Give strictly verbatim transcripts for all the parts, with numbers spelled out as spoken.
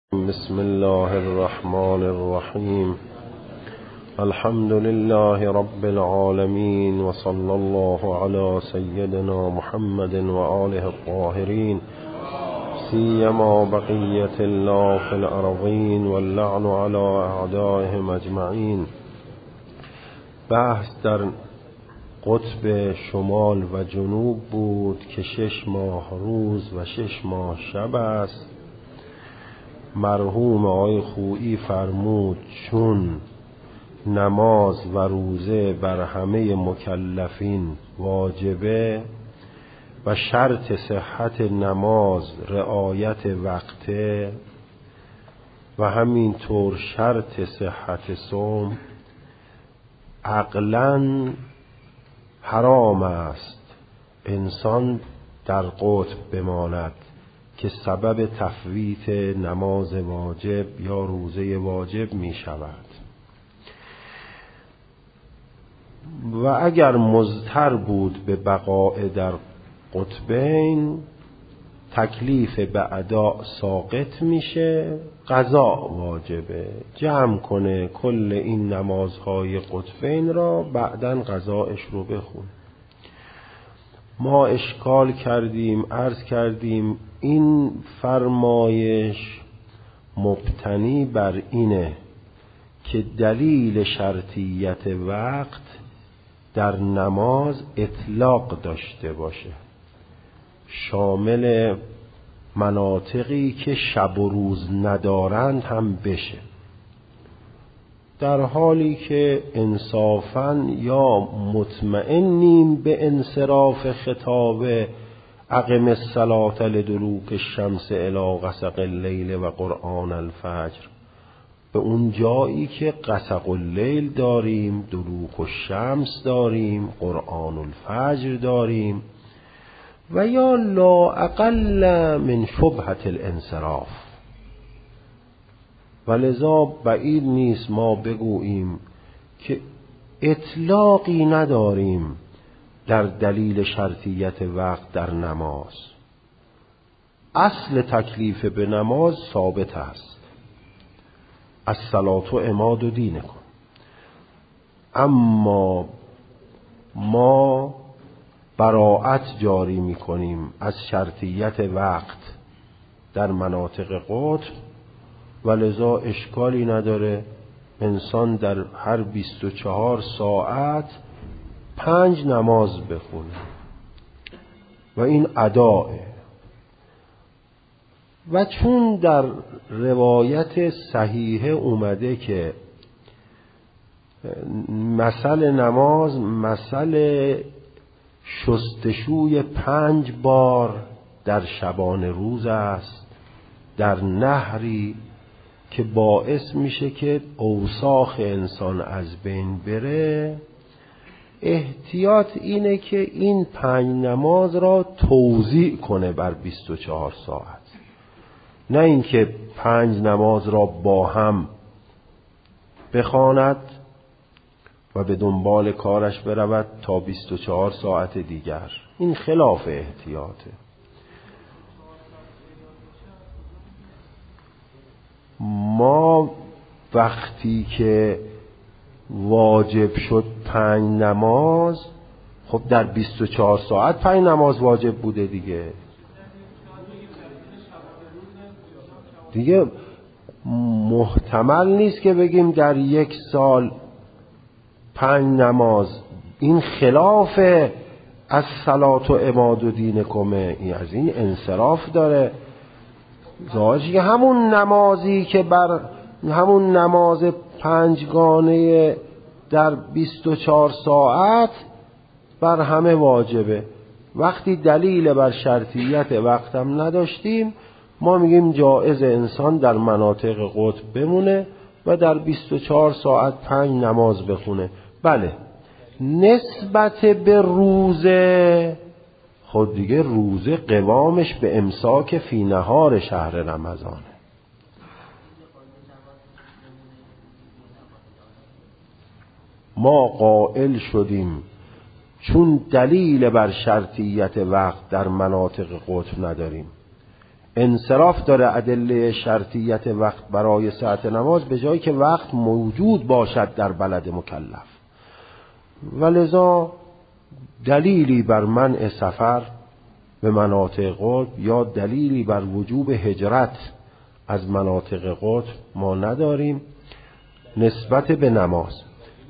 بسم الله الرحمن الرحیم. الحمد لله رب العالمین و صلی الله علی سیدنا محمد و آله الطاهرین سیما بقیة الله فی الارضین واللعن علی اعدائهم اجمعین. بحث در قطب شمال و جنوب بود که شش ماه روز و شش ماه شب است. مرحوم آقای خویی فرمود چون نماز و روزه بر همه مکلفین واجبه و شرط صحت نماز رعایت وقته و همینطور شرط صحت صوم، عقلاً حرام است انسان در قطب بماند که سبب تفویت نماز واجب یا روزه واجب می شود. و اگر مضطر بود به بقاء در قطبین، تکلیف به ادا ساقط میشه، قضا واجبه، جمع کنه کل این نمازهای قطبین را، بعداً قضاش رو بخونه. ما اشکال کردیم، عرض کردیم این فرمایش مبتنی بر اینه که دلیل شرطیت وقت در نماز اطلاق داشته باشه، شامل مناطقی که شب و روز ندارند هم بشه، در حالی که انصافاً یا مطمئنیم به انصراف خطاب اقم الصلاة لدلوک الشمس الی غسق اللیل و قرآن الفجر، به اون جایی که غسق اللیل داریم، دلوک الشمس داریم، قرآن الفجر داریم، و یا لا اقل من شبهة الانصراف. ولذا بعید نیست ما بگوییم که اطلاقی نداریم در دلیل شرطیت وقت در نماز. اصل تکلیف به نماز ثابت است، الصلاة عماد دینکم. اما ما براءت جاری می کنیم از شرطیت وقت در مناطق قطب، ولذا اشکالی نداره انسان در هر بیست و چهار ساعت پنج نماز بخونه و این اداء. و چون در روایت صحیحه اومده که مثل نماز مثل شستشوی پنج بار در شبان روز است در نهری که باعث میشه که اوساخ انسان از بین بره، احتیاط اینه که این پنج نماز را توزیع کنه بر بیست و چهار ساعت، نه اینکه پنج نماز را با هم بخواند و به دنبال کارش برود تا بیست و چهار ساعت دیگر. این خلاف احتیاطه. ما وقتی که واجب شد پنج نماز، خب در بیست و چهار ساعت پنج نماز واجب بوده دیگه دیگه محتمل نیست که بگیم در یک سال پنج نماز. این خلاف از صلات و عماد و دینکمه، این از این انصراف داره. ظاهرش که همون نمازی که بر همون نماز پنجگانه در بیست و چهار ساعت بر همه واجبه. وقتی دلیل بر شرطیت وقتم نداشتیم، ما میگیم جایز انسان در مناطق قطب بمونه و در بیست و چهار ساعت پنج نماز بخونه. بله، نسبت به روزه، خود دیگه روزه قوامش به امساک فی نهار شهر رمضانه. ما قائل شدیم چون دلیل بر شرطیت وقت در مناطق قطب نداریم، انصراف داره ادله شرطیت وقت برای صحت نماز به جایی که وقت موجود باشد در بلد مکلف. ولذا دلیلی بر منع سفر به مناطق قطب یا دلیلی بر وجوب هجرت از مناطق قطب ما نداریم نسبت به نماز.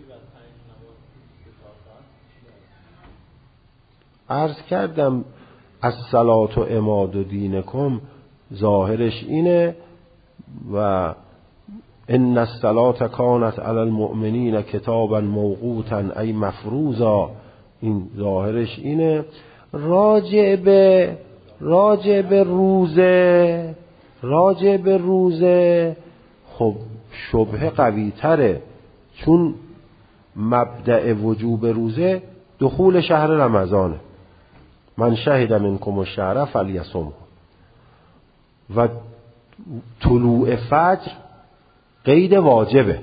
عرض کردم الصلاة و عماد دینکم ظاهرش اینه و ان الصلاة کانت علی المؤمنین کتابا موقوتا ای مفروضا، این ظاهرش اینه. راجع به راجع به روزه راجع به روزه خب شبهه قوی تره، چون مبدأ وجوب روزه دخول شهر رمضانه. من شهد منکم الشهر فلیصمه و طلوع فجر قید واجبه.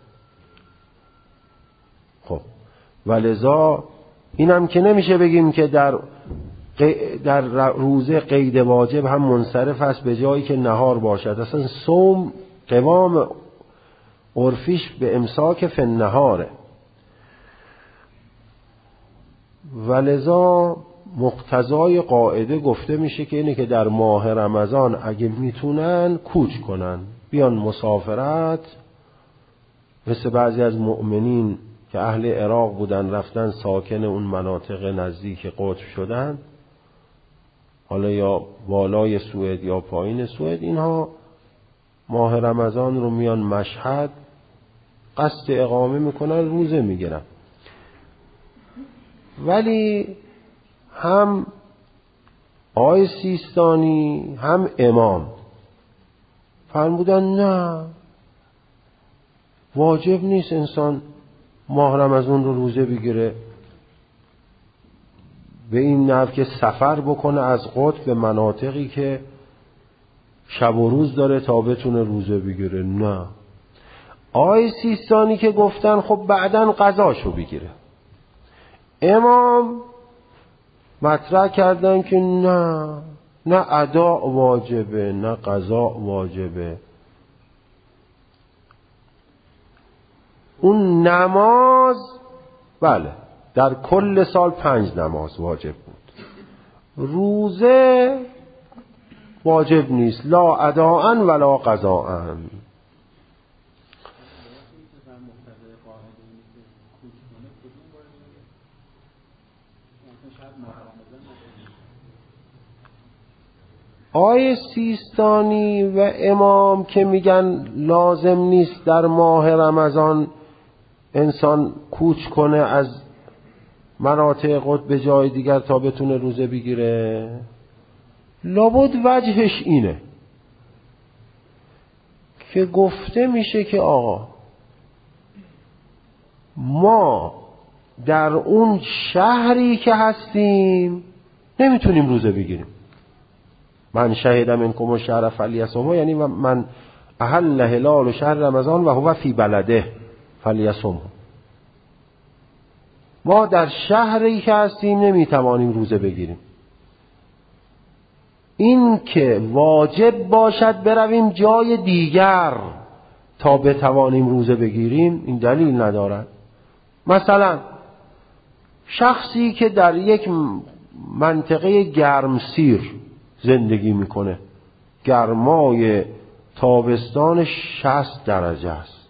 خب ولذا اینم که نمیشه بگیم که در در روزه قید واجب هم منصرف است به جایی که نهار باشد. اصلا صوم قوام عرفیش به امساک فی النهاره. ولذا مقتضای قاعده گفته میشه که اینه که در ماه رمضان اگه میتونن کوچ کنن، بیان مسافرت، مثل بعضی از مؤمنین که اهل عراق بودن رفتن ساکن اون مناطق نزدیک قطب شدن، حالا یا بالای سوئد یا پایین سوئد، اینها ماه رمضان رو میان مشهد قصد اقامه میکنن، روزه میگیرن. ولی هم آقای سیستانی هم امام فرمودن نه، واجب نیست انسان ماه رمضان رو روزه بگیره، به این نحو که سفر بکنه از قطب به مناطقی که شب و روز داره تا بتونه روزه بگیره. نه، آقای سیستانی که گفتن خب بعدن قضاشو بگیره. امام مطرح کردن که نه، نه ادا واجبه نه قضا واجبه. اون نماز بله در کل سال پنج نماز واجب بود، روزه واجب نیست، لا اداءن ولا قضاءن. آیه سیستانی و امام که میگن لازم نیست در ماه رمضان انسان کوچ کنه از مناطق قطب به جای دیگر تا بتونه روزه بگیره، لابد وجهش اینه که گفته میشه که آقا ما در اون شهری که هستیم نمیتونیم روزه بگیریم. من شهد منکم الشهر فلیصمه، یعنی من احل هلال شهر رمضان و هو فی بلده فلیصمه. ما در شهری که هستیم نمیتوانیم روزه بگیریم. این که واجب باشد برویم جای دیگر تا بتوانیم روزه بگیریم این دلیل ندارد. مثلا شخصی که در یک منطقه گرمسیر زندگی میکنه، گرمای تابستان شصت درجه است،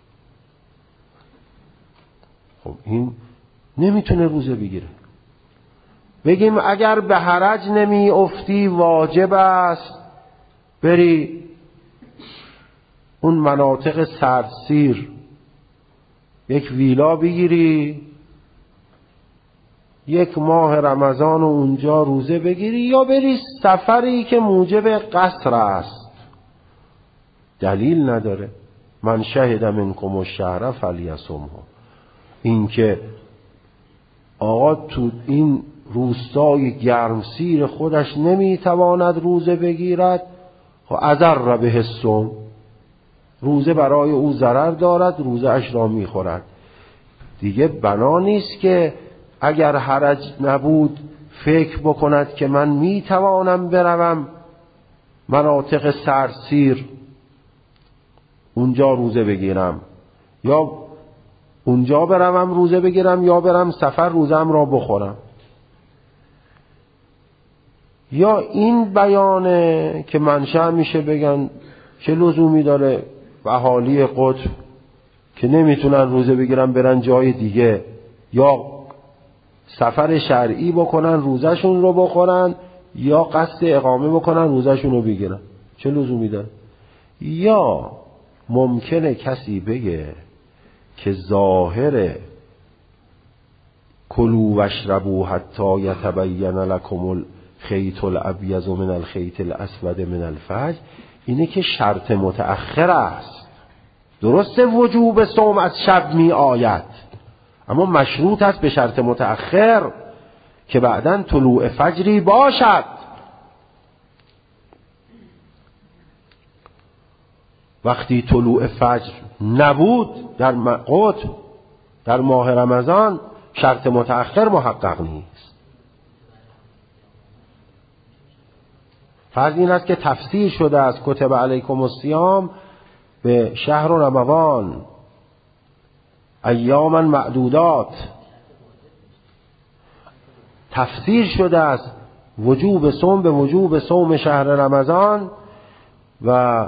خب این نمیتونه روزه بگیره. بگیم اگر به حرج نمی افتی واجب است بری اون مناطق سردسیر یک ویلا بگیری، یک ماه رمضان و اونجا روزه بگیری، یا بری سفری که موجب قصر است. دلیل نداره. من شهد منکم الشهر فلیصمه. این که آقا تو این روستای گرمسیر خودش نمیتواند روزه بگیرد، خب اضر به الصوم، روزه برای او ضرر دارد، روزه اش را میخورد. دیگه بنا نیست که اگر حرج نبود فکر بکند که من میتوانم بروم مناطق سردسیر اونجا روزه بگیرم، یا اونجا برم روزه بگیرم، یا برم سفر روزم را بخورم. یا این بیانه که منشأ میشه بگن چه لزومی داره اهالی قطب که نمیتونن روزه بگیرن برن جای دیگه، یا سفر شرعی بکنن روزشون رو بخورن، یا قصد اقامه بکنن روزشون رو بگیرن، چه لزومی داره؟ یا ممکنه کسی بگه که ظاهر کلوا واشربوا حتی یتبین لکم الخیط الابیض من الخیط الاسود من الفجر اینه که شرط متأخر است. درسته وجوب صوم از شب می آید، اما مشروط است به شرط متأخر که بعداً طلوع فجری باشد. وقتی طلوع فجر نبود در قطب در ماه رمضان، شرط متأخر محقق نیست. فرض این است که تفسیر شده از کتب علیکم الصیام به شهر رمضان ایاما معدودات، تفسیر شده است وجوب صوم به وجوب صوم شهر رمضان، و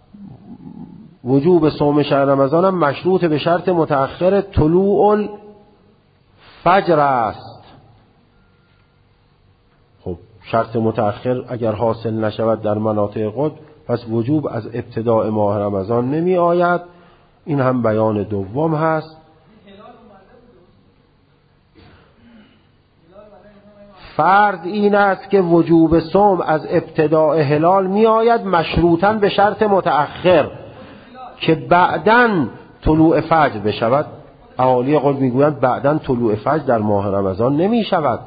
وجوب صوم شهر رمضان هم مشروط به شرط متأخر طلوع الفجر است. خب شرط متأخر اگر حاصل نشود در مناطق قطب، پس وجوب از ابتداء ماه رمضان نمی آید. این هم بیان دوم هست. فرض این است که وجوب صوم از ابتداء هلال می آید مشروطاً به شرط متأخر که بعداً طلوع فجر بشود. اهالی قول میگویند بعداً طلوع فجر در ماه رمضان نمی شود.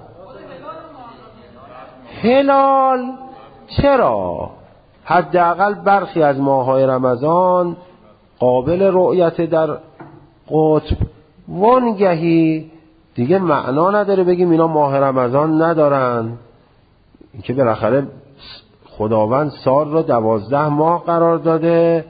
هلال چرا؟ حداقل برخی از ماه‌های رمضان قابل رؤیت در قطب، وانگهی دیگه معنا نداره بگیم اینا ماه رمضان ندارن. این که بالاخره خداوند سال را دوازده ماه قرار داده.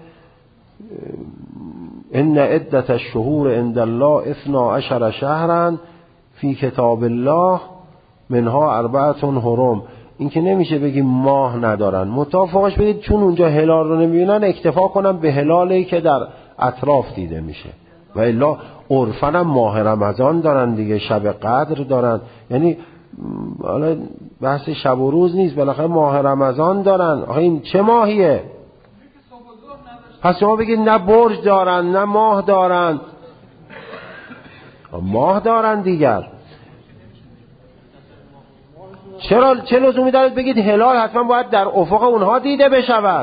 ان عدت الشهور عند الله اثنا عشر شهرا فی کتاب الله منها اربعة حرم. این که نمیشه بگیم ماه ندارن، متفاوتش بگید چون اونجا هلال رو نمیبینن اکتفا کنن به هلالی که در اطراف دیده میشه، و الا عرفاً هم ماه رمضان دارن دیگه، شب قدر دارن. یعنی حالا بحث شب و روز نیست، بالاخره ماه رمضان دارن. آخه این چه ماهیه؟ پس شما بگید نه برج دارن نه ماه دارن. ماه دارن دیگر. چرا چه لزومی دارید بگید هلال حتما باید در افق اونها دیده بشود؟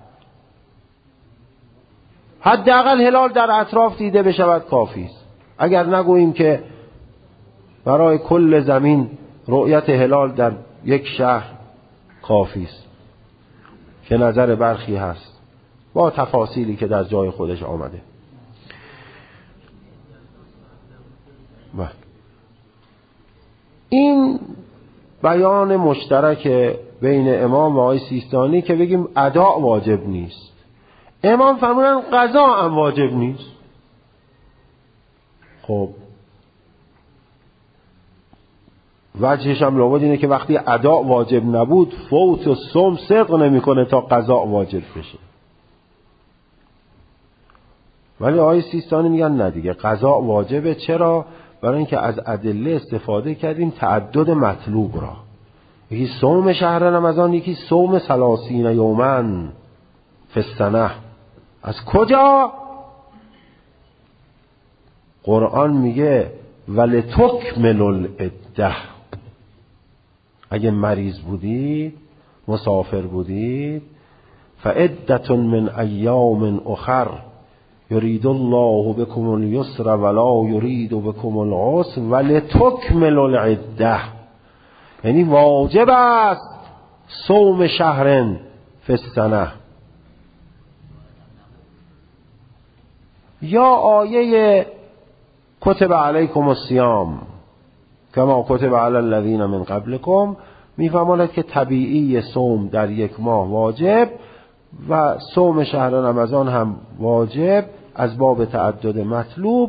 حداقل هلال در اطراف دیده بشود کافی است. اگر نگوییم که برای کل زمین رؤیت هلال در یک شهر کافی است، که نظر برخی هست با تفاصیلی که در جای خودش آمده. بله. این بیان مشترک بین امام و آقای سیستانی که بگیم ادا واجب نیست. امام فرمودن قضا هم واجب نیست. خب وجهش هم لابد اینه که وقتی ادا واجب نبود فوت و صوم صدق نمیکنه تا قضا واجب بشه. ولی آقای سیستانی میگن نه دیگه قضا واجبه. چرا؟ برای اینکه از ادله استفاده کردیم تعدد مطلوب را. یکی صوم شهر رمضان، یکی صوم ثلاثین یومن فی السنه. از کجا؟ قرآن میگه ولتکملوا العده. اگه مریض بودید، مسافر بودید، فعدة من ایام اخر یرید الله بكم اليسر ولا یرید بكم العسر ولتکملوا العده. یعنی واجب است صوم شهر فی السنه. یا آیه کتب علیکم الصیام کما کتب علی الذین من قبلکم میفرماید که طبیعی صوم در یک ماه واجب و صوم شهر رمضان هم واجب از باب تعدد مطلوب.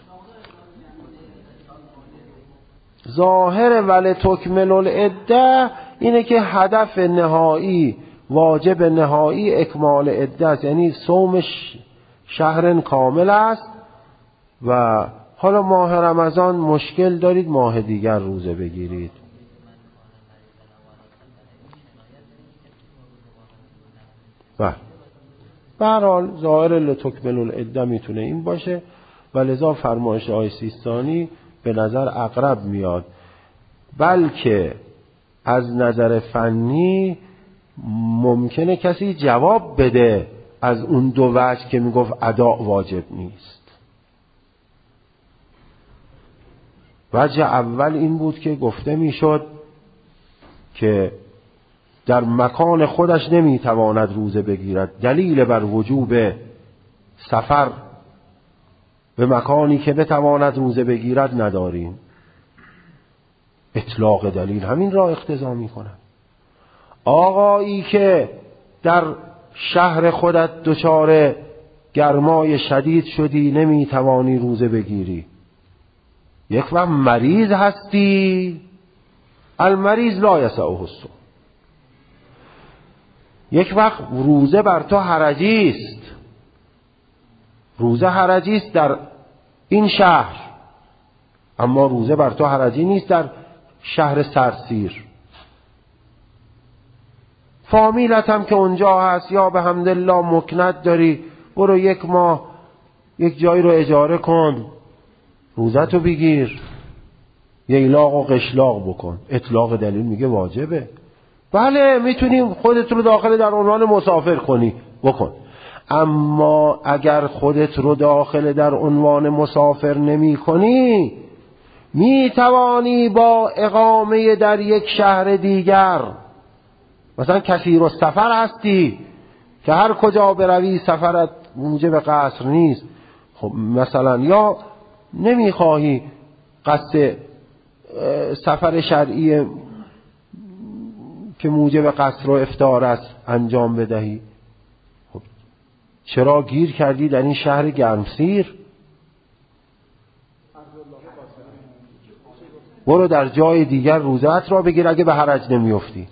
ظاهر ولی تکمل العده اینه که هدف نهایی، واجب نهایی اکمال عده است، یعنی صوم شهر کامل است. و حالا ماه رمضان مشکل دارید ماه دیگر روزه بگیرید. بله به هر حال ظاهر لتکمل العده میتونه این باشه و لذا فرمایش آقای سیستانی به نظر اقرب میاد. بلکه از نظر فنی ممکنه کسی جواب بده از اون دو وجه که میگفت ادا واجب نیست. وجه اول این بود که گفته میشد که در مکان خودش نمیتواند روزه بگیرد، دلیل بر وجوب سفر به مکانی که بتواند روزه بگیرد نداریم. اطلاق دلیل همین را اقتضا می‌کند. آقایی که در شهر خودت دچار گرمای شدید شدی نمیتوانی روزه بگیری، یک وقت مریض هستی، المریض لا یسعه الصوم، یک وقت روزه بر تو حرجی است، روزه حرجی است در این شهر، اما روزه بر تو حرجی نیست در شهر سرسیر. فامیلت هم که اونجا هست یا به حمدالله مکنت داری، برو یک ماه یک جایی رو اجاره کن، روزت رو بگیر، ییلاق و قشلاق بکن. اطلاق دلیل میگه واجبه. بله میتونیم خودت رو داخل در عنوان مسافر کنی بکن، اما اگر خودت رو داخل در عنوان مسافر نمی کنی می توانی با اقامه در یک شهر دیگر، مثلا کثیر السفر هستی که هر کجا بروی سفرت موجب قصر نیست، خب مثلا یا نمیخواهی قصد سفر شرعی که موجب قصر و افطار است انجام بدهی، خب چرا گیر کردی در این شهر گرمسیر؟ برو در جای دیگر روزت را بگیر اگه به حرج نمیافتی.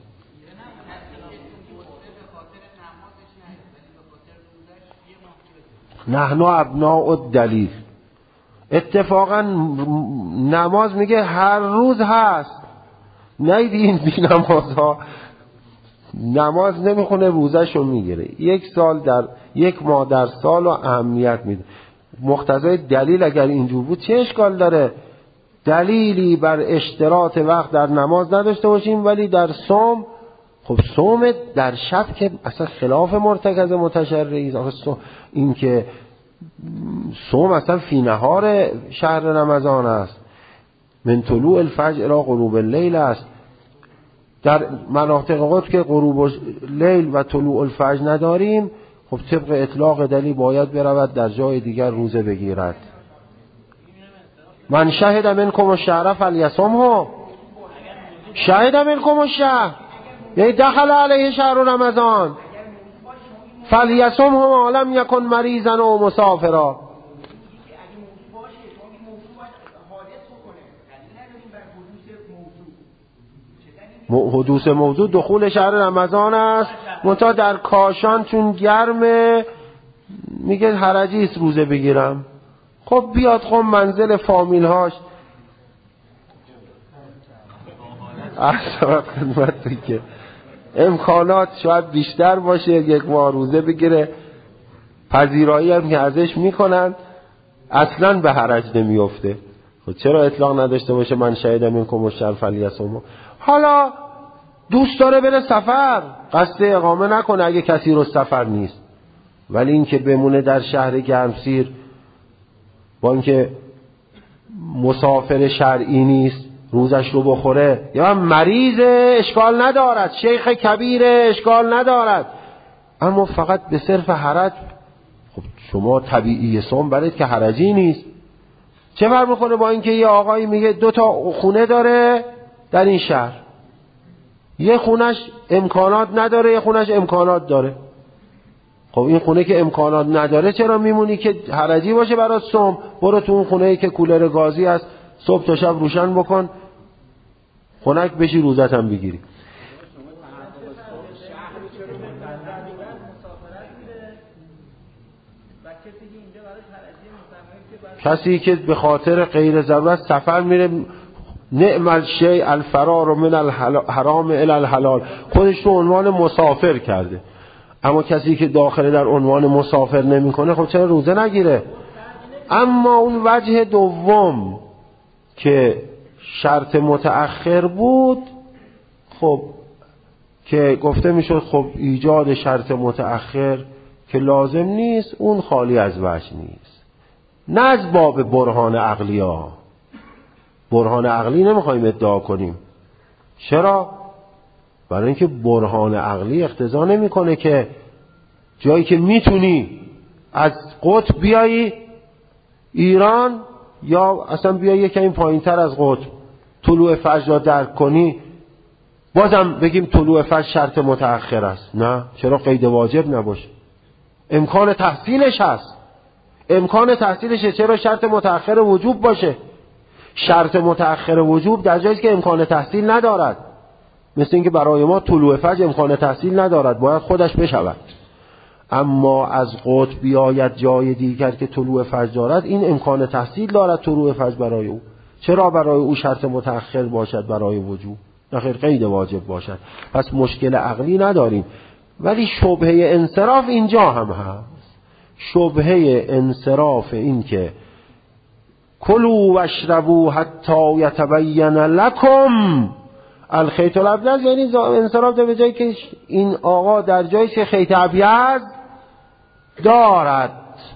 نحن ابناء الدلیل. اتفاقا نماز میگه هر روز هست، نیدی این بی نماز ها نماز نمیخونه روزشو میگیره، یک سال در یک ماه در سال و اهمیت میده. مقتضای دلیل اگر اینجور بود چه اشکال داره دلیلی بر اشتراط وقت در نماز نداشته باشیم، ولی در صوم، خب صوم در شب که اصلا خلاف مرتکز متشرعی است. این که صوم اصلا فی نهار شهر رمضان است، من طلوع الفجر الی غروب اللیل است. در مناطق قطب که غروب لیل و طلوع الفجر نداریم، خب طبق اطلاق دلیل باید برود در جای دیگر روزه بگیرد. من شهد منکم الشهر فلیصمه، شهد منکم الشهر یعنی دخل علیه شهر رمضان فلیصمه ما لم یکن مریضا و مسافرا. حدوث موضوع دخول شهر رمضان است، منتها در کاشان چون گرمه میگه حرجی است روزه بگیرم. خب بیاد خب منزل فامیل هاش احسابت خدمت که امکانات شاید بیشتر باشه، یک ماه روزه بگیره، پذیرایی هم که ازش میکنن اصلا به حرج نمیفته. خب چرا اطلاق نداشته باشه من شهید منکم الشهر فلیصمه؟ حالا دوست داره بره سفر، قصد اقامه نکنه اگه کثیر السفر نیست، ولی این که بمونه در شهر گرمسیر با اینکه مسافر شرعی نیست روزش رو بخوره، یا مریض اشکال ندارد، شیخ کبیر اشکال ندارد، اما فقط به صرف حرج. خب شما طبیعی صوم برید که حرجی نیست. چه فرق میکنه با اینکه یه آقایی میگه دو تا خونه داره در این شهر، یه خونش امکانات نداره، یه خونش امکانات داره. خب این خونه که امکانات نداره چرا میمونی که حرجی باشه برات صبح؟ برو تو اون خونه‌ای که کولر گازی هست صبح تا شب روشن بکن، خنک بشی روزت هم بگیری. کسی که به خاطر غیر ضرورت سفر میره، نعم الشیء الفرار من الحرام الی الحلال، خودش رو عنوان مسافر کرده. اما کسی که داخل در عنوان مسافر نمیکنه خب چرا روزه نگیره؟ اما اون وجه دوم که شرط متأخر بود، خب که گفته میشد خب ایجاد شرط متأخر که لازم نیست، اون خالی از وجه نیست. نه از باب برهان عقلی ها، برهان عقلی نمیخوایم ادعا کنیم. چرا؟ برای اینکه برهان عقلی اقتضا نمیکنه که جایی که میتونی از قطب بیایی ایران یا اصلا بیایی یکمی پایینتر از قطب طلوع فجر را درک کنی بازم بگیم طلوع فجر شرط متأخر است. نه، چرا قید واجب نباشه؟ امکان تحصیلش هست، امکان تحصیلشه، چرا شرط متأخر وجوب باشه؟ شرط متأخر وجوب در جایی که امکان تحصیل ندارد، مثل اینکه برای ما طلوع فجر امکان تحصیل ندارد، باید خودش بشود. اما از قطب بیاید جای دیگر که طلوع فجر دارد، این امکان تحصیل دارد طلوع فجر برای او، چرا برای او شرط متأخر باشد برای وجوب؟ نخیر، قید واجب باشد. پس مشکل عقلی نداریم. ولی شبهه انصراف اینجا هم هست. شبهه انصراف این که کلوا واشربوا حتی یتبین لکم الخیط الابیض، یعنی انصراف در جایی که این آقا در جایی که خیط ابیض دارد،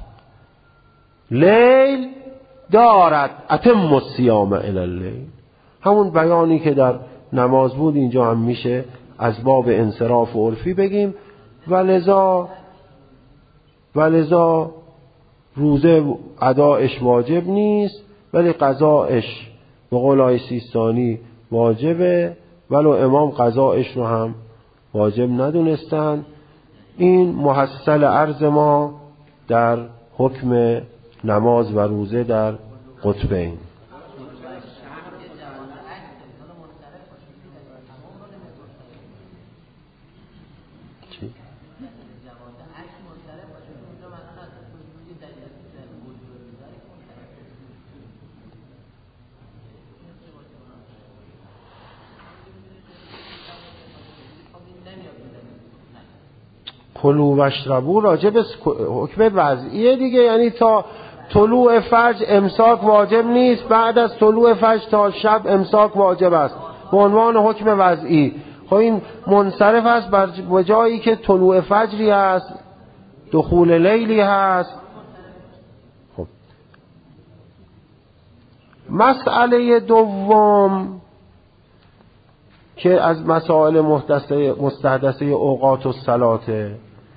لیل دارد، اتم الصیام الی اللیل. همون بیانی که در نماز بود اینجا هم میشه از باب انصراف و عرفی بگیم. ولذا ولذا روزه ادایش واجب نیست، ولی قضایش به قول آقای سیستانی واجبه، ولو امام قضایش رو هم واجب ندونستن. این محصل عرض ما در حکم نماز و روزه در قطبین. چی؟ کلوا واشربوا راجب حکم وضعیه دیگه، یعنی تا طلوع فجر امساک واجب نیست، بعد از طلوع فجر تا شب امساک واجب است به عنوان حکم وضعی. خب این منصرف است بر جایی که طلوع فجری هست، دخول لیلی هست. خب مسئله دوم که از مسائل مستحدثه اوقات الصلاة،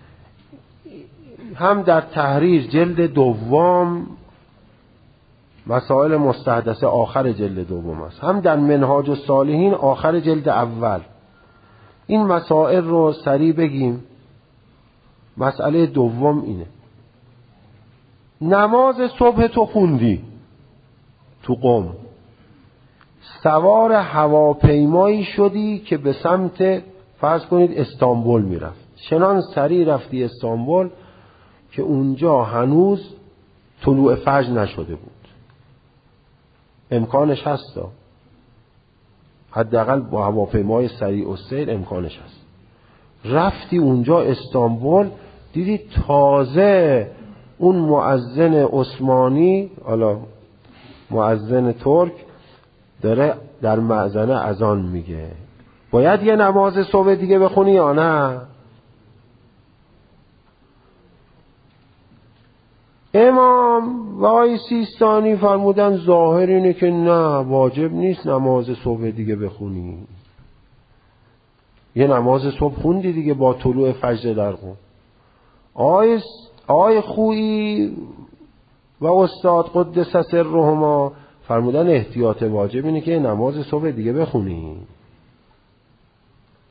هم در تحریر جلد دوم مسائل مستحدثه آخر جلد دوم است، هم در منهاج الصالحین آخر جلد اول. این مسائل رو سریع بگیم. مسئله دوم اینه: نماز صبح تو خوندی تو قم، سوار هواپیمایی شدی که به سمت فرض کنید استانبول میرفت، چنان سریع رفتی استانبول که اونجا هنوز طلوع فجر نشده بود. امکانش هست، حداقل با هواپیمای سریع السیر امکانش هست. رفتی اونجا استانبول، دیدی تازه اون مؤذن عثمانی، حالا مؤذن ترک، داره در مأذنه اذان میگه. باید یه نماز صبح دیگه بخونی یا نه؟ امام و آقای سیستانی فرمودن ظاهر اینه که نه، واجب نیست نماز صبح دیگه بخونی. یه نماز صبح خوندی دیگه با طلوع فجر در قم. آقای آقای خویی و استاد قدس سرهما فرمودن احتیاط واجب اینه که نماز صبح دیگه بخونی.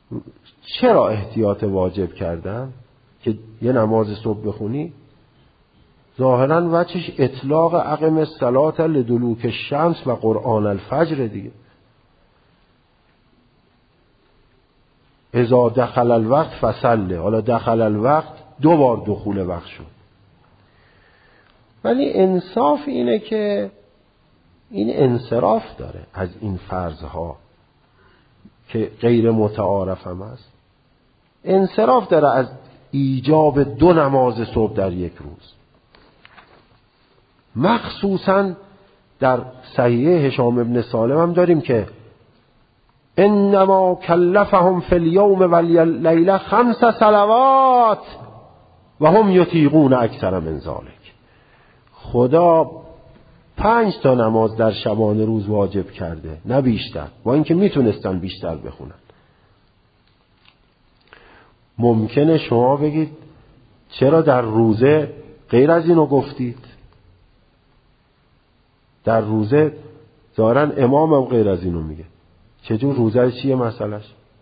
چرا احتیاط واجب کردن که یه نماز صبح بخونی؟ ظاهرا وجهش اطلاق اقم الصلاة لدلوک الشمس و قرآن الفجر دیگه. اذا دخل الوقت فصله، حالا دخل الوقت دو بار دخول وقت شد. ولی انصاف اینه که این انصراف داره از این فرضها که غیر متعارف هم است. انصراف داره از ایجاب دو نماز صبح در یک روز. مخصوصا در صحیح هشام ابن سالم هم داریم که انما کلفهم فی اليوم واللیله خمس صلوات و هم یطیقون اکثر من ذلک. خدا پنج تا نماز در شبان روز واجب کرده، نه بیشتر، با اینکه میتونستن بیشتر بخونن. ممکنه شما بگید چرا در روزه غیر از اینو گفتید؟ در روزه ظاهراً امام هم غیر از اینو میگه. چجور روزه چیه مسئلهش؟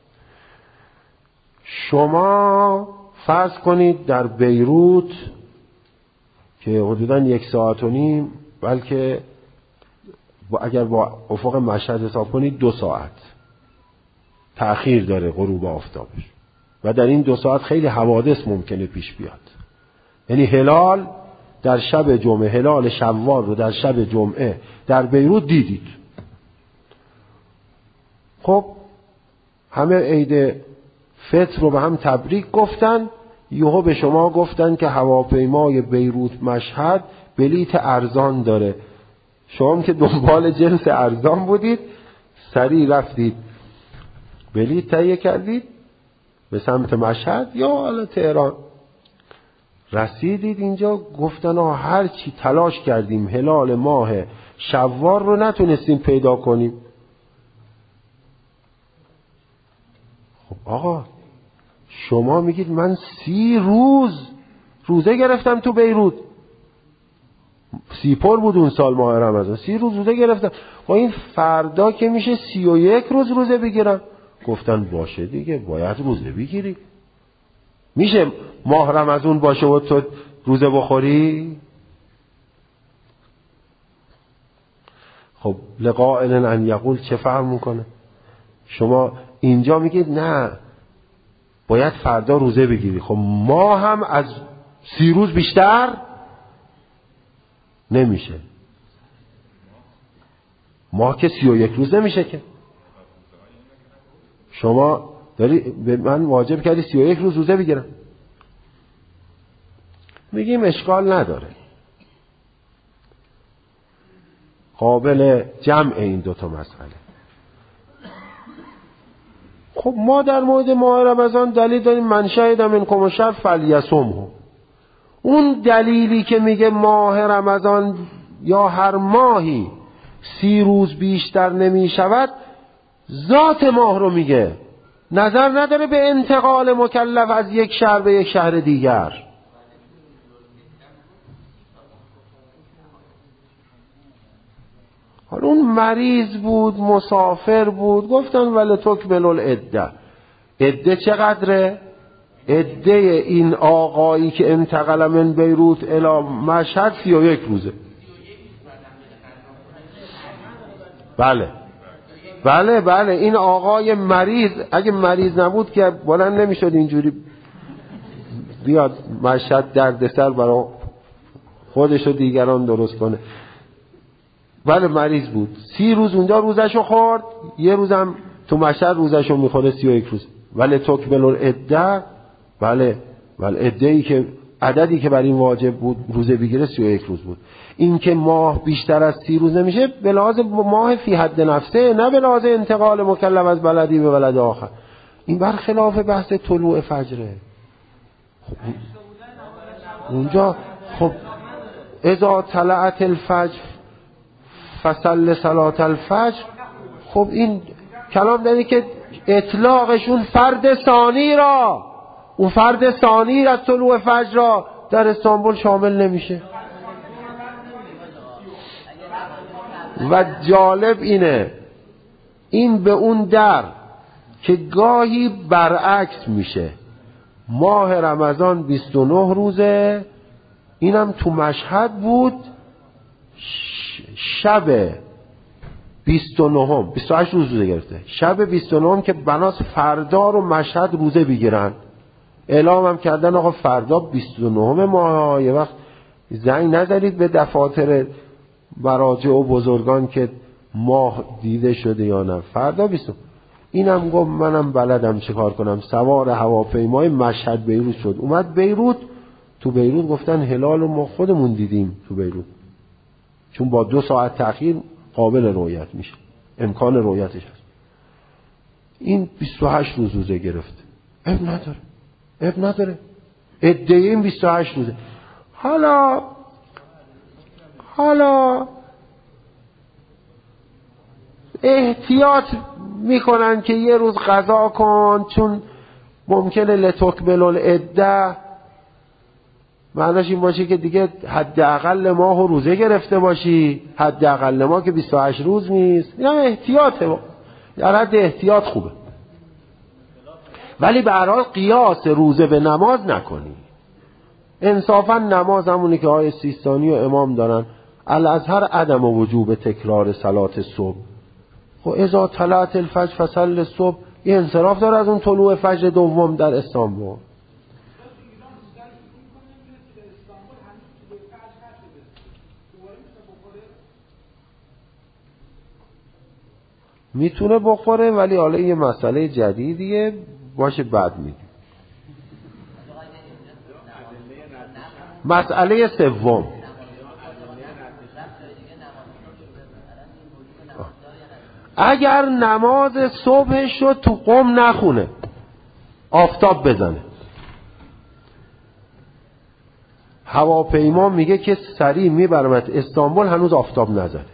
شما فرض کنید در بیروت که حدوداً یک ساعت و نیم، بلکه اگر با افق مشهد حساب کنید دو ساعت تأخیر داره غروب آفتابش، و در این دو ساعت خیلی حوادث ممکنه پیش بیاد. یعنی هلال در شب جمعه، هلال شوال رو در شب جمعه در بیروت دیدید. خب همه عید فطر رو به هم تبریک گفتن، یهو به شما گفتن که هواپیمای بیروت مشهد بلیت ارزان داره. شما که دنبال جنس ارزان بودید سریع رفتید بلیت تهیه کردید به سمت مشهد یا حالا تهران. رسیدید اینجا گفتن آه هر چی تلاش کردیم هلال ماه شوال رو نتونستیم پیدا کنیم. خب آقا شما میگید من سی روز روزه گرفتم تو بیروت، سی پر بود اون سال ماه رمضان، سی روز روزه گرفتم، خب این فردا که میشه سی و یک روز روزه بگیرم. گفتن باشه دیگه باید روزه بگیری. میشه ماه رمضان باشه و تو روزه بخوری؟ خب لقائل ان یقول چه فهم میکنه؟ شما اینجا میگید نه باید فردا روزه بگیری. خب ما هم از سی روز بیشتر نمیشه، ما که سی و یک روز نمیشه که. شما داری به من واجب کردی سی و یک روز روزه بگیرم. میگیم اشکال نداره، قابل جمع این دوتا مسئله. خب ما در مورد ماه رمضان دلیل داریم من شهد منکم الشهر فلیصمه. اون دلیلی که میگه ماه رمضان یا هر ماهی سی روز بیشتر نمیشود ذات ماه رو میگه، نظر نداره به انتقال مکلف از یک شهر به یک شهر دیگر. حالا اون مریض بود، مسافر بود، گفتن ولی تکملوا العده. عده چقدره؟ عده این آقایی که انتقل من بیروت الی مشهد سی و یک روزه. بله بله بله این آقای مریض اگه مریض نبود که بلند نمیشد اینجوری بیاد مشهد دردسر برای خودش و دیگران درست کنه. بله مریض بود، سی روز اونجا روزشو خورد، یه روزم تو مشهد روزشو میخوره سی و یک روز. ولی تکملوا العده، بله ولی عده‌ای که عددی که بر این واجب بود روزه بگیره سی و یک روز بود. این که ماه بیشتر از سی روز نمیشه به لحاظ ماه فی حد نفسه، نه به لحاظ انتقال مکلف از بلدی به بلد آخر. این برخلاف بحث طلوع فجره. خب اونجا خب اذا طلعت الفجر فصل صلاة الفجر، خب این کلام داری که اطلاقشون فرد ثانی را، اون فرد ثانی از طلوع فجر را در استانبول شامل نمیشه. و جالب اینه این به اون در که گاهی برعکس میشه. ماه رمضان بیست و نه روزه، اینم تو مشهد بود، شب بیست و نه بیست و هشت روز روزه گرفته، شب بیست و نه که بناس فردا رو مشهد روزه بگیرن، اعلام هم کردن آقا فردا بیست و نه ماه. یه وقت زنگ نزنید به دفاتر مراجع و بزرگان که ماه دیده شده یا نه، فردا بیست. اینم گفت منم بلدم چه کار کنم، سوار هواپیمای مشهد بیروت شد، اومد بیروت. تو بیروت گفتن هلال رو ما خودمون دیدیم تو بیروت، چون با دو ساعت تأخیر قابل رؤیت میشه، امکان رؤیتش هست. این بیست و هشت روز روزه گرفت، اب نداره اب نداره ادعای این بیست و هشت روزه. حالا حالا احتیاط میکنن که یه روز قضا کن، چون ممکنه لتکملوا العده، معناش این باشه که دیگه حداقل ماه و روزه گرفته باشی، حداقل ماه که بیست و هشت روز نیست. این هم احتیاطه، در حد احتیاط خوبه، ولی به هر حال قیاس روزه به نماز نکنی. انصافا نماز همونی که آقای سیستانی و امام دارن، الازهر عدم وجوب تکرار صلات صبح. خب اذا طلعت الفجر فصل الصبح، یه انصراف داره از اون طلوع فجر دوم در استانبول. میتونه بخوره، ولی حالا یه مسئله جدیدیه باشه بعد میگیم. مسئله سوم، اگر نماز صبح شد تو قم نخونه، آفتاب بزنه، هواپیما میگه که سریع میبرمت استانبول، هنوز آفتاب نزده،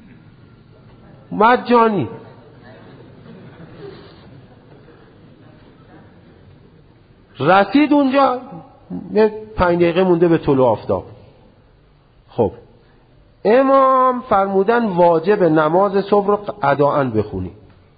مجانی. رسید اونجا پنج دقیقه مونده به طلوع آفتاب. خب امام فرمودن واجب نماز صبح رو اداءً بخونی.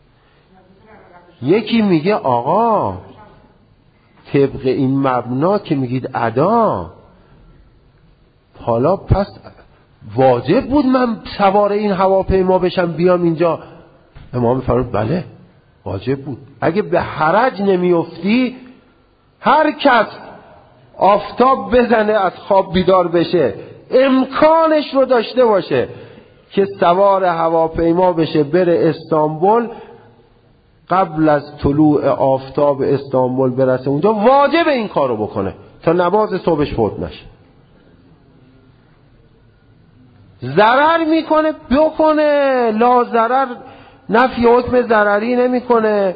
یکی میگه آقا طبق این مبنا که میگید ادا، حالا پس واجب بود من سوار این هواپیما بشم بیام اینجا؟ امام فرمود بله واجب بود. اگه به حرج نمیافتی، هر کس آفتاب بزنه از خواب بیدار بشه، امکانش رو داشته باشه که سوار هواپیما بشه بره استانبول، قبل از طلوع آفتاب استانبول برسه اونجا، واجب این کارو بکنه تا نماز صبحش فوت نشه. ضرر میکنه بکنه، لا ضرر نفی حکم ضرری نمیکنه.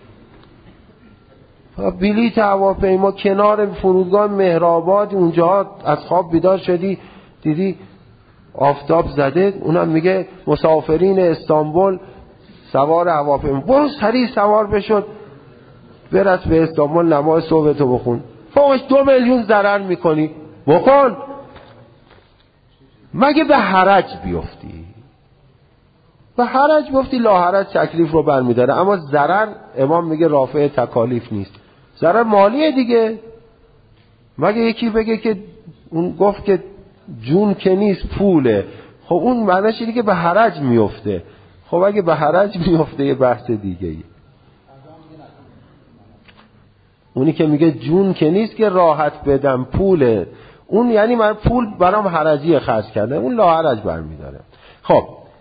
بلیط هواپیما کنار فرودگاه مهرآباد، اونجا از خواب بیدار شدی دیدی آفتاب زده، اونم میگه مسافرین استانبول سوار هواپیما، برو سریع سوار بشد برس به استانبول، نماز صبح تو بخون، فوقش دو میلیون ضرر میکنی، بکن. مگه به حرج بیفتی، به حرج بیفتی لا حرج تکلیف رو برمیداره، اما ضرر امام میگه رافع تکالیف نیست، ضرر مالیه دیگه. مگه یکی بگه که اون گفت که جون که نیست پوله، خب اون معنیش اینه که به حرج میفته. خب اگه به حرج میفته یه بحث دیگه ای. اونی که میگه جون که نیست که راحت بدم پوله، اون یعنی من پول برام حرجی خرج کرده، اون لا حرج برمیداره. خب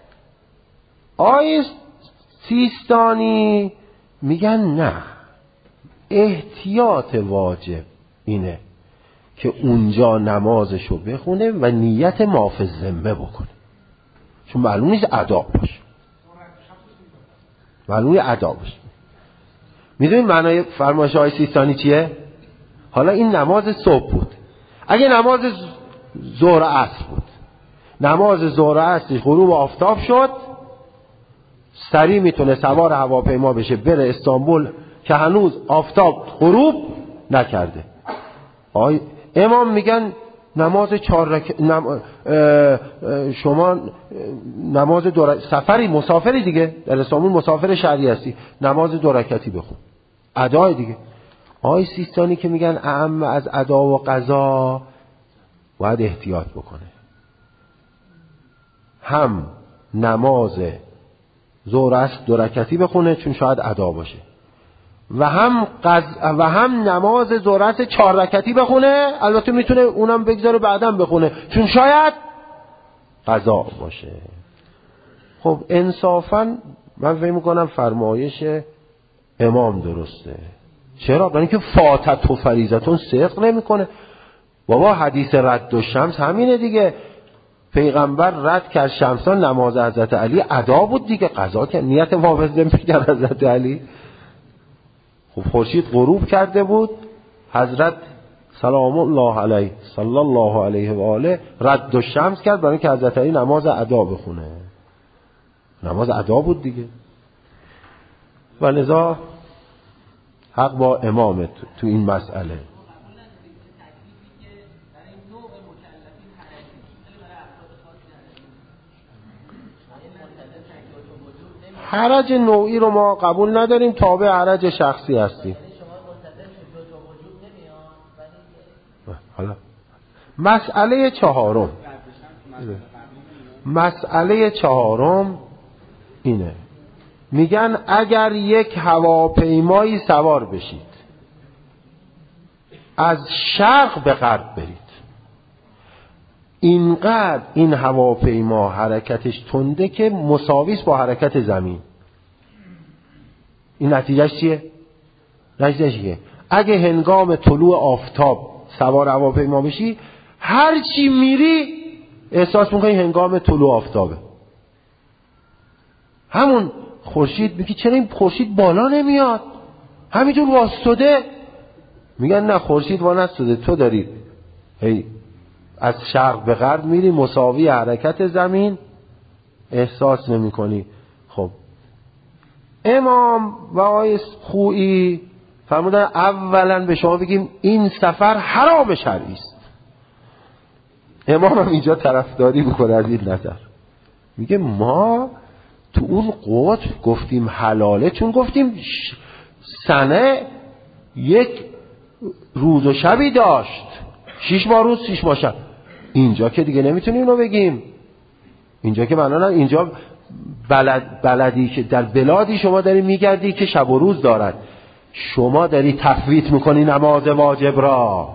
آیه سیستانی میگن نه، احتیاط واجب اینه که اونجا نمازشو بخونه و نیت معاف ذمه بکنه، چون معلوم نیست ادا باشه، معلومه ادا باشه. میدونید معنای فرمایش آیه سیستانی چیه؟ حالا این نماز صبح بود، اگه نماز ظهر عصر بود، نماز ظهر عصر غروب آفتاب شد، سریع میتونه سوار هواپیما بشه بره استانبول که هنوز آفتاب غروب نکرده. آی امام میگن نماز چهار رک... نم... شما نماز دو رک... سفری مسافری دیگه، در اسلام مسافر شهری هستی، نماز دو رکعتی بخون، ادای دیگه. آقای سیستانی که میگن اعم از ادا و قضا، باید احتیاط بکنه. هم نماز ظهر است دو رکعتی بخونه چون شاید ادا باشه، و هم قز... و هم نماز ظهر است چهار رکعتی بخونه، البته میتونه اونم بگذاره بعداً بخونه چون شاید قضا باشه. خب انصافاً من فکر میکنم فرمایش امام درسته. چرا؟ برای اینکه فاتت و فریضتون صدق نمیکنه. بابا حدیث رد و شمس همینه دیگه، پیغمبر رد کرد شمسان، نماز حضرت علی ادا بود دیگه، قضا کرد، نیت واپس نمی‌کرد حضرت علی. خب خورشید غروب کرده بود، حضرت سلام الله علیه صلی الله علیه و آله رد و شمس کرد برای اینکه حضرت علی نماز ادا بخونه، نماز ادا بود دیگه. ولذا حق با امامت تو این مسئله. حرج نوعی رو ما قبول نداریم، تابع حرج شخصی هستیم. حالا مسئله چهارم مسئله چهارم اینه، میگن اگر یک هواپیمایی سوار بشید از شرق به غرب برید، اینقدر این هواپیما حرکتش تنده که مساویس با حرکت زمین. این نتیجهش چیه؟ نتیجهش چیه؟ اگه هنگام طلوع آفتاب سوار هواپیما بشی، هر چی میری احساس میکنی هنگام طلوع آفتابه. همون خورشید میگی چرا این خورشید بالا نمیاد، همینجور واسطه. میگن نه خورشید وانستاده، تو داری هی از شرق به غرب میری، مساوی حرکت زمین، احساس نمی کنی. خب امام و آقای خویی فرمودن اولا به شما بگیم این سفر حرام شرعی است. امام هم اینجا طرفداری میکنه از این نظر، میگه ما تو اون قطب گفتیم حلاله چون گفتیم سنه یک روز و شبی داشت، شش ماه روز شش ماه شب. اینجا که دیگه نمیتونیم اینو بگیم. اینجا که معنا نه، اینجا بلد بلدی که در بلادی شما داری میگردی که شب و روز دارد، شما داری تفویت میکنی نماز واجب را.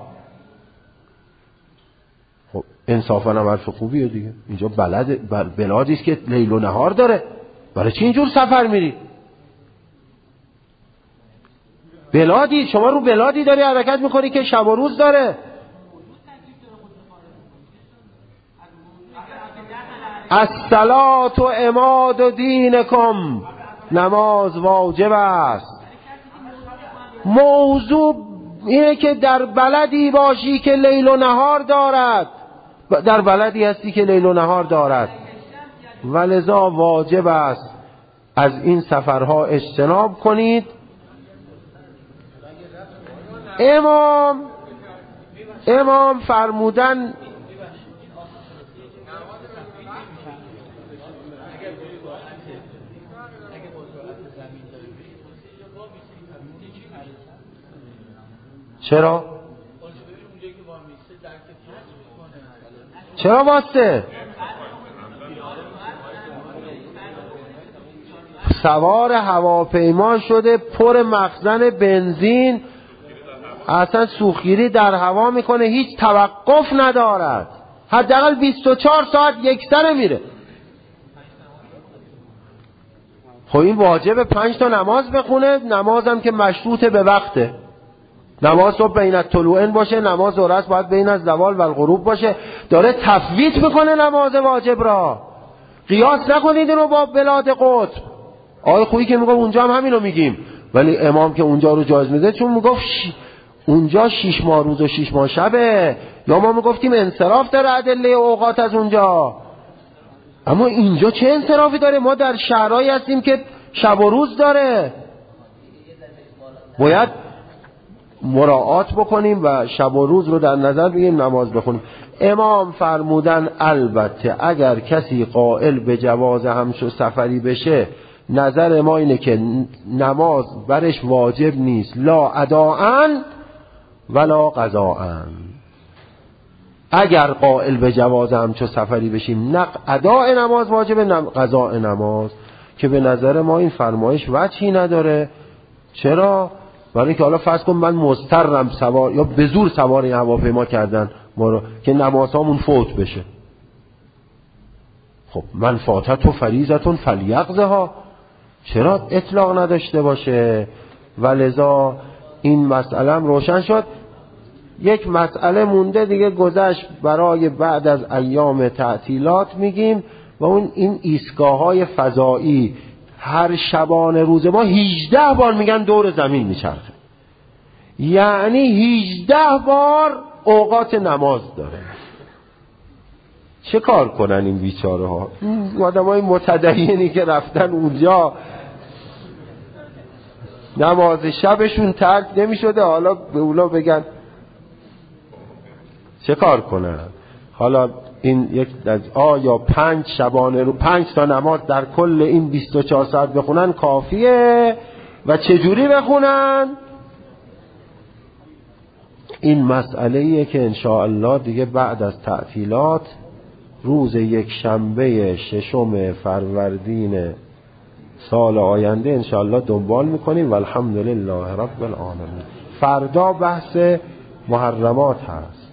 خب انصافا هم حرف خوبیه دیگه، اینجا بلد بلادی است که لیل و نهار داره، برای چی اینجور سفر میری؟ بلادی شما رو بلادی داری حرکت میکنی که شب و روز داره. الصلاة عماد دینکم، نماز واجب است. موضوع اینه که در بلدی باشی که لیل و نهار دارد، در بلدی هستی که لیل و نهار دارد، ولذا واجب است از این سفرها اجتناب کنید. امام امام فرمودن چرا؟ چرا واسه؟ سوار هواپیما شده، پر مخزن بنزین، اصلا سوختگیری در هوا میکنه، هیچ توقف ندارد، حداقل بیست و چهار ساعت یک سره میره. خب این واجب پنج تا نماز بخونه، نمازم که مشروط به وقته، نماز صبح بین الطلوعین باشه، نماز ظهر است باید بین از زوال و الغروب باشه، داره تفویت میکنه نماز واجب را. قیاس نکنید اینو با بلاد قطب. آقای خویی که میگه اونجا هم همینو میگیم، ولی امام که اونجا رو جایز میده چون میگفت ش... اونجا شش ماه روز و شش ماه شبه، یا ما میگفتیم انصراف داره ادله اوقات از اونجا. اما اینجا چه انصرافی داره؟ ما در شهرهایی هستیم که شب و روز داره. باید مراعات بکنیم و شب و روز رو در نظر بگیریم نماز بخونیم. امام فرمودن البته اگر کسی قائل به جواز همچو سفری بشه، نظر ما اینه که نماز برش واجب نیست، لا اداءن ولا قضاءن. اگر قائل به جواز همچو سفری بشیم، نه اداء نماز واجبه نه قضاء نماز، که به نظر ما این فرمایش وجهی نداره. چرا؟ برای که حالا فرض کن من مضطرم سوار یا به زور سوار این هواپیما کردن ما رو که نمازهامون فوت بشه. خب من فاتت و فریضتون فلیقضها، چرا اطلاق نداشته باشه؟ ولذا این مسئله هم روشن شد. یک مسئله مونده دیگه گذشت برای بعد از ایام تعطیلات میگیم، و اون این ایستگاه های فضایی هر شبانه روز ما هجده بار میگن دور زمین میچرخه، یعنی هجده بار اوقات نماز داره. چه کار کنن این بیچاره ها؟ آدم های متدینی که رفتن اونجا نماز شبشون ترک نمیشده، حالا به اونا بگن چه کار کنن؟ حالا این یک آیا پنج شبانه رو پنج تا نماز در کل این بیست و چهار ساعت بخونن کافیه و چجوری بخونن؟ این مسئله ایه که انشاءالله دیگه بعد از تعطیلات روز یک شنبه ششم فروردین سال آینده انشاءالله دنبال میکنیم و الحمدلله رب العالمین. فردا بحث محرمات هست.